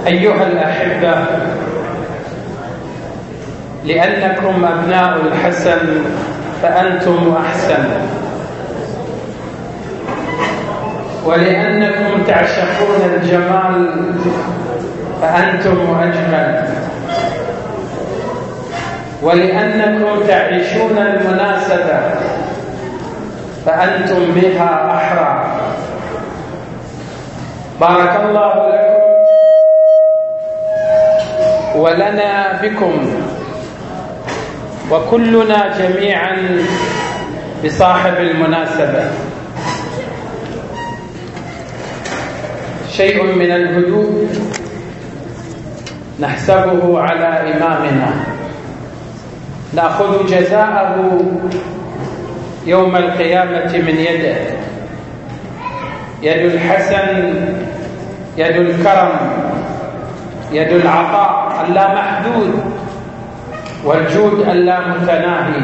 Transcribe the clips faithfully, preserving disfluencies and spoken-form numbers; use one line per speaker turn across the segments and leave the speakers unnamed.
أيها الأحبة، لأنكم أبناء الحسن فأنتم أحسن، ولأنكم تعشقون الجمال فأنتم أجمل، ولأنكم تعيشون المناسبة فأنتم بها أحرى. بارك الله لكم ولنا بكم، وكلنا جميعا بصاحب المناسبة. شيء من الهدوء نحسبه على إمامنا، نأخذ جزاءه يوم القيامة من يده. يد الحسن يد الكرم، يد العطاء اللا محدود، والجود اللا متناهي.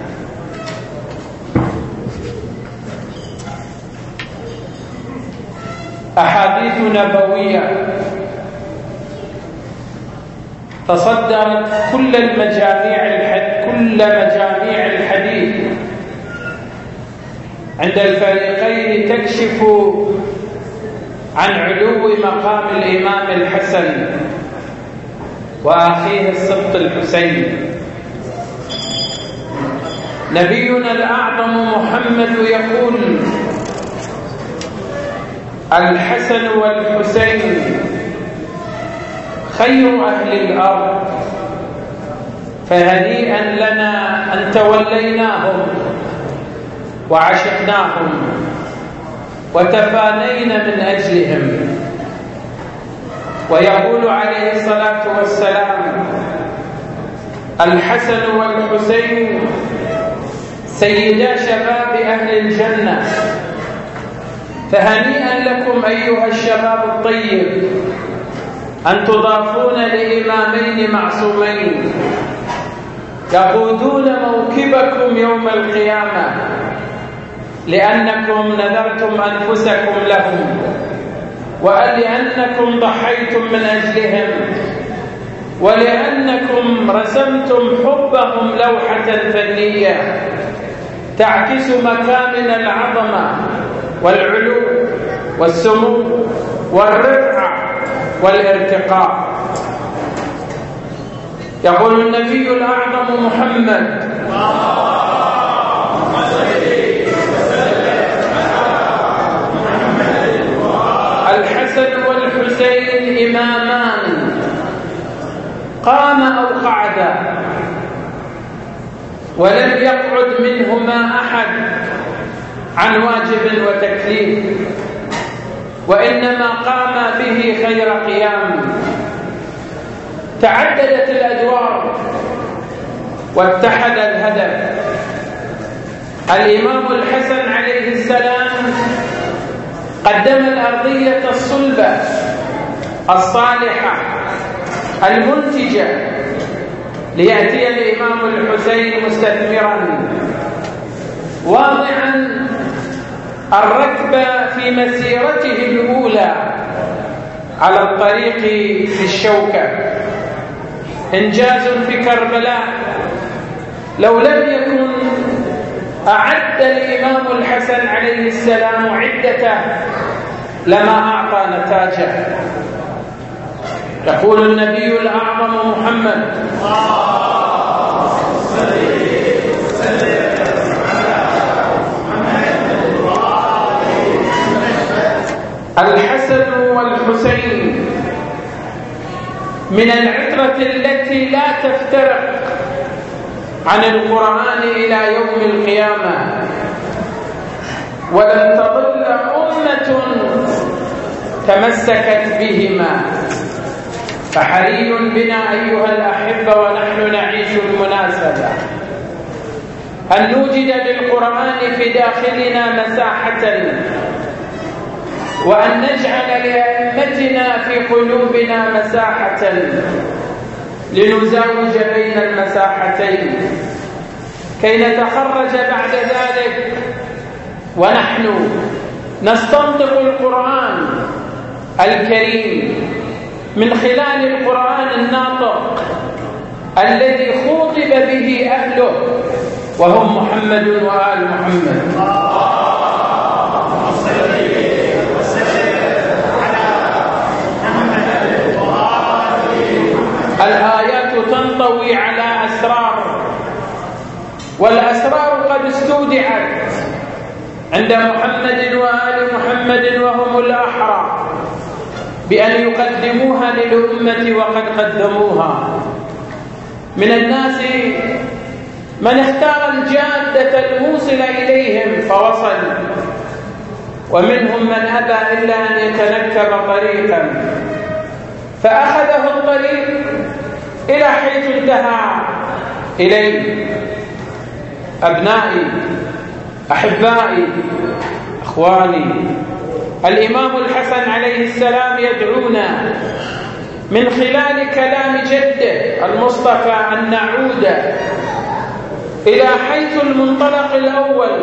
أحاديث نبوية تصدرت كل المجاميع الحد كل مجاميع الحديث عند الفريقين، تكشف عن علو مقام الإمام الحسن وأخيه السبط الحسين. نبينا الأعظم محمد يقول: الحسن والحسين خير أهل الأرض، فهنيئا لنا أن توليناهم وعشقناهم وتفانينا من أجلهم. ويقول عليه الصلاة والسلام: الحسن والحسين سيدا شباب أهل الجنة، فهنيئا لكم أيها الشباب الطيب أن تضافون لإمامين معصومين يقودون موكبكم يوم القيامة، لأنكم نذرتم أنفسكم لهم، ولأنكم ضحيتم من أجلهم، ولأنكم رسمتم حبهم لوحة فنية تعكس مكامن العظمة والعلو والسمو والرفعة والارتقاء. يقول النبي الأعظم محمد: الحسن والحسين إمامان قام أو قعدا، ولم يقعد منهما أحد عن واجب وتكليف، وإنما قام به خير قيام. تعددت الأدوار واتحد الهدف. الإمام الحسن عليه السلام قدم الأرضية الصلبة الصالحة المنتجة، ليأتي الإمام الحسين مستثمرا واضعا الركب في مسيرته الأولى على الطريق في الشوكة. إنجاز في كربلاء لو لم يكن أعد الإمام الحسن عليه السلام عدته لما أعطى نتاجه. يقول النبي الأعظم محمد: الحسن والحسين من العترة التي لا تفترق عن القرآن إلى يوم القيامة، ولن تضل أمة تمسكت بهما. فحري بنا أيها الأحبة ونحن نعيش المناسبة أن نوجد للقرآن في داخلنا مساحة، وأن نجعل لأئمتنا في قلوبنا مساحة لنزاوج بين المساحتين، كي نتخرج بعد ذلك ونحن نستنطق القرآن الكريم من خلال القرآن الناطق الذي خوطب به أهله وهم محمد وآل محمد. الآيات تنطوي على أسرار، والأسرار قد استودعت عند محمد وآل محمد وهم الأحرى بأن يقدموها للأمة وقد قدموها. من الناس من اختار الجادة الموصلة إليهم فوصل، ومنهم من أبى إلا أن يتنكب طريقا فأخذه الطريق إلى حيث انتهى إليه. أبنائي، أحبائي، أخواني، الإمام الحسن عليه السلام يدعونا من خلال كلام جده المصطفى أن نعود إلى حيث المنطلق الأول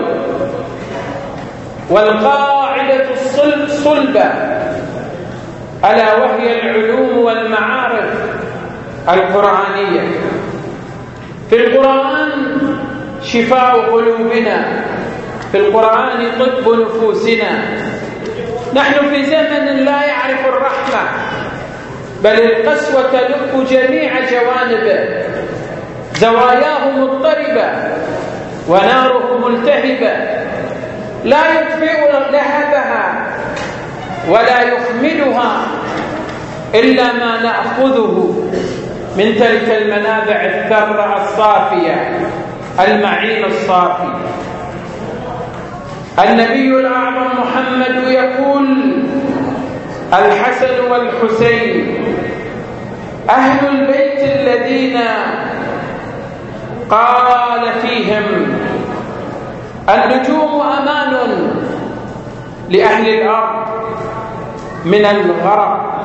والقاعدة الصلبة، ألا وهي العلوم والمعارف القرآنية. في القرآن شفاء قلوبنا، في القرآن طب نفوسنا. نحن في زمن لا يعرف الرحمة، بل القسوة تلف جميع جوانبه، زواياه مضطربة وناره ملتهبة، لا يطفئ لهبها ولا يخمدها إلا ما نأخذه من تلك المنابع الثرة الصافية المعين الصافي. النبي الأعظم محمد يقول: الحسن والحسين أهل البيت الذين قال فيهم: النجوم أمان لأهل الأرض من الغرق،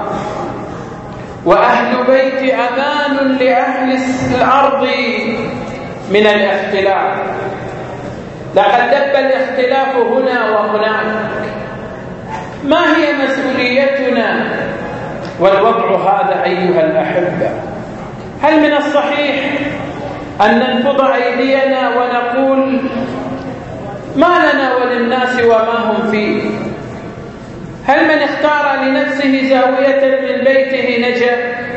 وأهل بيت أمان لأهل الأرض من الاختلاف. لقد دب الاختلاف هنا وهناك. ما هي مسؤوليتنا والوضع هذا أيها الأحبة؟ هل من الصحيح أن ننفض أيدينا ونقول ما لنا وللناس وما هم فيه؟ هل من اختار لنفسه زاوية من بيته نجا؟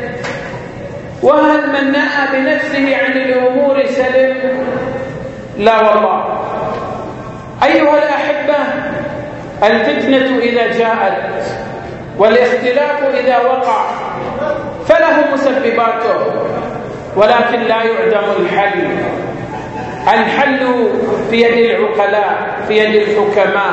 وهل من نأى بنفسه عن الأمور سلم؟ لا والله. أيها الأحبة، الفتنة إذا جاءت والاختلاف إذا وقع فله مسبباته، ولكن لا يعدم الحل. الحل في يد العقلاء، في يد الحكماء،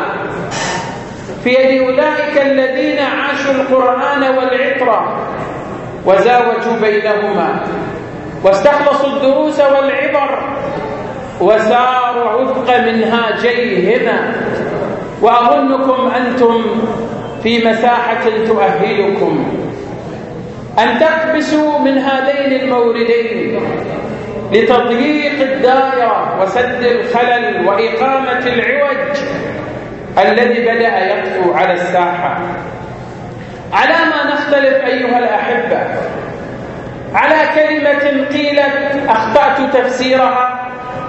في يد أولئك الذين عاشوا القرآن والعطرة وزاوجوا بينهما واستخلصوا الدروس والعبر وساروا وفق منهاجيهما. وأظنكم أنتم في مساحة تؤهلكم أن تقبسوا من هذين الموردين لتضييق الدائرة وسد الخلل وإقامة العوج الذي بدأ يطفو على الساحة. على ما نختلف أيها الأحبة؟ على كلمة قيلت أخطأت تفسيرها،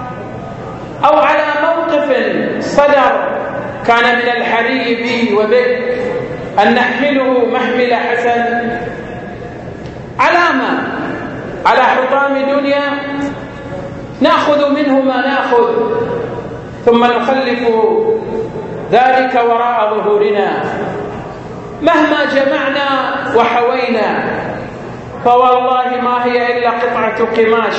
أو على موقف صدر كان من الحري بي وبك أن نحمله محمل حسن. على ما؟ على حطام دنيا نأخذ منه ما نأخذ ثم نخلف ذلك وراء ظهورنا. مهما جمعنا وحوينا فوالله ما هي إلا قطعة قماش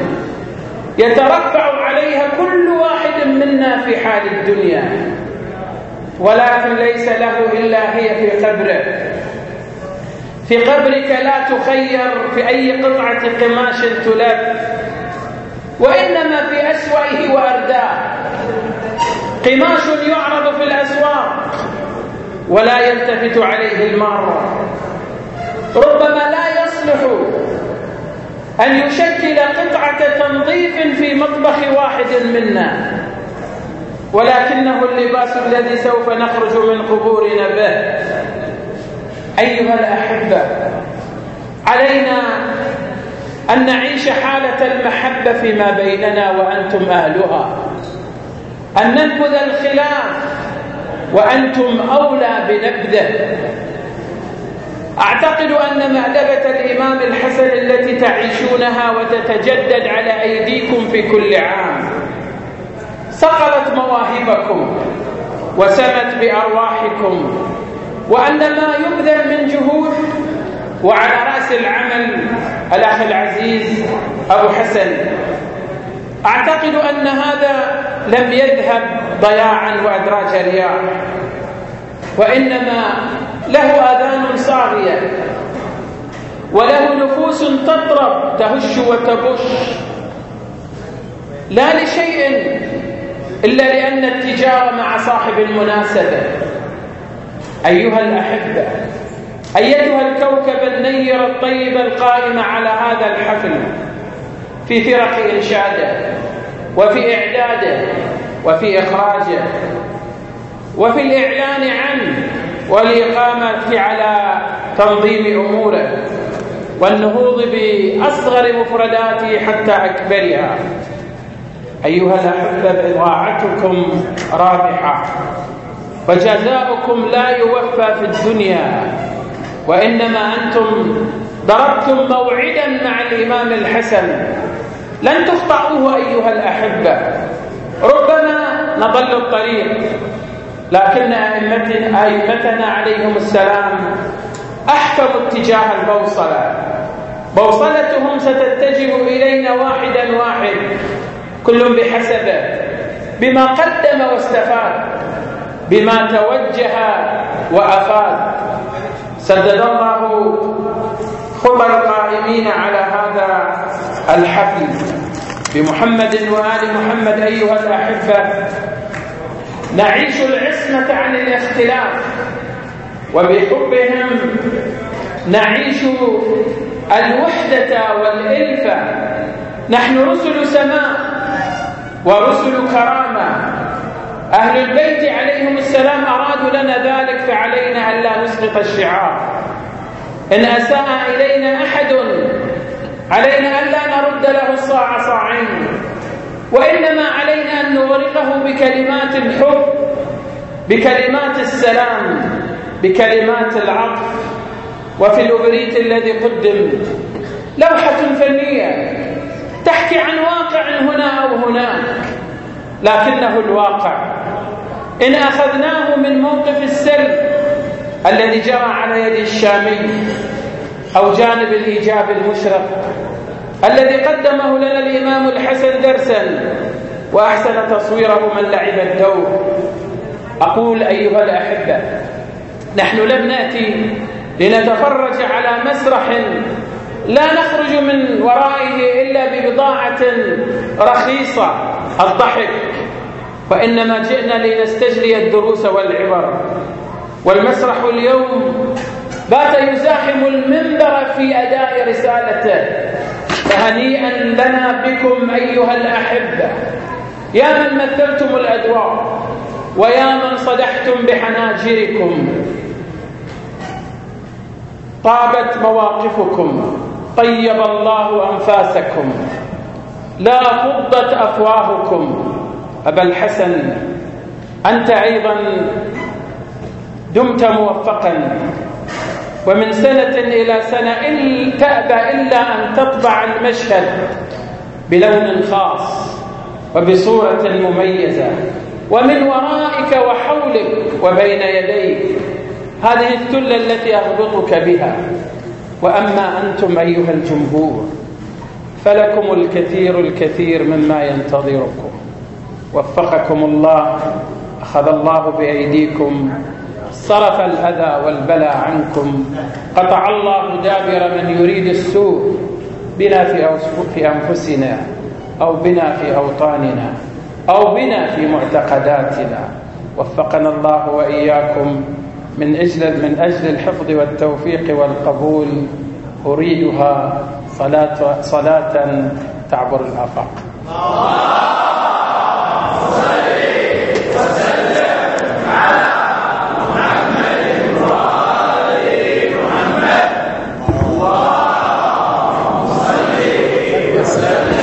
يترفع عليها كل واحد منا في حال الدنيا، ولكن ليس له إلا هي في قبره. في قبرك لا تخير في أي قطعة قماش تلف، وإنما في أسوأه وأرداه. قماش يعرض في الأسواق ولا يلتفت عليه المار، ربما لا يصلح أن يشكل قطعة تنظيف في مطبخ واحد منا، ولكنه اللباس الذي سوف نخرج من قبورنا به. أيها الأحبة، علينا أن نعيش حالة المحبة فيما بيننا وأنتم أهلها، أن ننبذ الخلاف وأنتم أولى بنبذه. أعتقد أن مأدبة الإمام الحسن التي تعيشونها وتتجدد على أيديكم في كل عام صقلت مواهبكم وسمت بأرواحكم، وأن ما يبذل من جهود، وعلى رأس العمل الأخ العزيز أبو حسن، أعتقد أن هذا لم يذهب ضياعا وأدراج رياح، وإنما له آذان صاغية وله نفوس تطرب تهش وتبش، لا لشيء إلا لأن التجارة مع صاحب المناسبة. أيها الأحبة، أيتها الكوكب النير الطيب القائم على هذا الحفل في فرق إنشاده وفي إعداده وفي إخراجه وفي الإعلان عنه والإقامة على تنظيم أموره والنهوض بأصغر مفرداته حتى أكبرها، أيها الأحبة، بضاعتكم رابحة وجزاؤكم لا يوفى في الدنيا، وإنما أنتم ضربتم موعدا مع الإمام الحسن لن تخطئوه أيها الأحبة. ربما نضل الطريق، لكن أئمتنا, أئمتنا عليهم السلام أحكموا اتجاه البوصلة، بوصلتهم ستتجه إلينا واحدا واحد كل بحسبه، بما قدم واستفاد، بما توجه وأفاد. سدد الله خطى القائمين على هذا الحفل بمحمد وآل محمد. أيها الأحبة، نعيش العصمة عن الاختلاف، وبحبهم نعيش الوحدة والإلفة. نحن رسل سماء ورسل كرامة، أهل البيت عليهم السلام أرادوا لنا ذلك، فعلينا أن لا نسقط الشعار. إن أساء إلينا أحد علينا أن لا نرد له الصاع صاعين، وإنما علينا أن نغرقه بكلمات الحب، بكلمات السلام، بكلمات العطف. وفي الأوبريت الذي قدم لوحة فنية تحكي عن واقع هنا أو هناك، لكنه الواقع إن أخذناه من موقف السلب الذي جرى على يد الشامي، أو جانب الإيجاب المشرق الذي قدمه لنا الإمام الحسن درسا وأحسن تصويره من لعب الدور. أقول أيها الأحبة، نحن لم نأتي لنتفرج على مسرح لا نخرج من ورائه إلا ببضاعة رخيصة الضحك، وإنما جئنا لنستجلي الدروس والعبر. والمسرح اليوم بات يزاحم المنبر في أداء رسالته، فهنيئا لنا بكم أيها الأحبة، يا من مثلتم الأدوار ويا من صدحتم بحناجركم. طابت مواقفكم، طيب الله أنفاسكم، لا فضت أفواهكم. أبا الحسن، أنت أيضا دمت موفقا، ومن سنة إلى سنة إن تأبى إلا أن تطبع المشهد بلون خاص وبصورة مميزة، ومن ورائك وحولك وبين يديك هذه الثلة التي أغبطك بها. وأما أنتم أيها الجمهور فلكم الكثير الكثير مما ينتظركم. وفقكم الله، أخذ الله بأيديكم، صرف الأذى والبلاء عنكم، قطع الله دابر من يريد السوء بنا في أنفسنا أو بنا في أوطاننا أو بنا في معتقداتنا. وفقنا الله وإياكم من أجل من أجل الحفظ والتوفيق والقبول. أريدها صلاة صلاة تعبر الآفاق.
الله
وسلم.